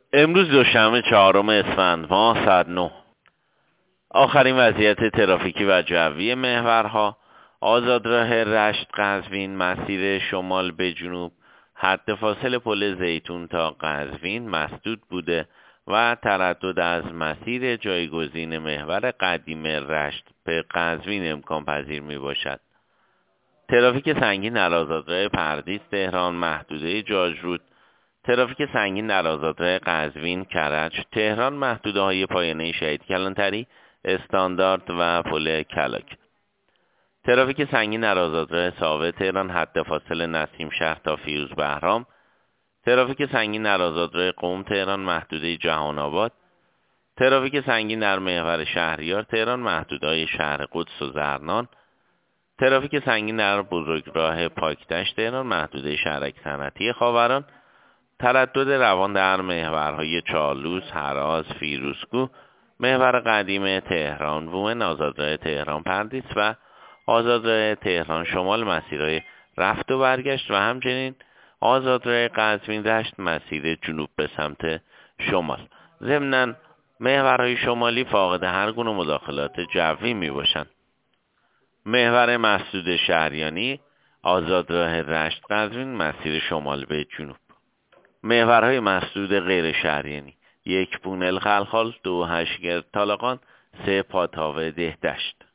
امروز دوشنبه 4 اسفند ماه ساعت 9. آخرین وضعیت ترافیکی و جوی محورها: آزادراه رشت قزوین مسیر شمال به جنوب حد فاصل پل زیتون تا قزوین مسدود بوده و تردد از مسیر جایگزین محور قدیم رشت به قزوین امکان پذیر می باشد. ترافیک سنگین در آزادراه پردیس تهران محدوده جاجرود، ترافیک سنگین در آزادراه قزوین کرج تهران محدوده‌های پایانه شهید کلانتری استاندارد و پل کلاک. ترافیک سنگین در آزادراه ساوه تهران حد فاصل نسیم شهر تا فیروز بهرام. ترافیک سنگین در آزادراه قم تهران محدوده جهان آباد. ترافیک سنگین در محور شهریار تهران محدوده‌های شهر قدس و زرنان. ترافیک سنگین در بزرگراه پاکدشت تهران محدوده شهرک صنعتی خاوران. تردد روان در محورهای چالوس، هراز، فیروزکوه، محور قدیم تهران وومن، آزادراه تهران پردیس و آزادراه تهران شمال مسیرهای رفت و برگشت و همچنین آزادراه قزوین رشت مسیر جنوب به سمت شمال. ضمناً محورهای شمالی فاقد هر گونه مداخلات جوی می باشند. محور مسدود شهریانی آزادراه رشت قزوین مسیر شمال به جنوب. محورهای مسدود غیر شهریانی: 1 بونل خلخال، 2 هشگرد طالقان، 3 پاتاوه دهدشت.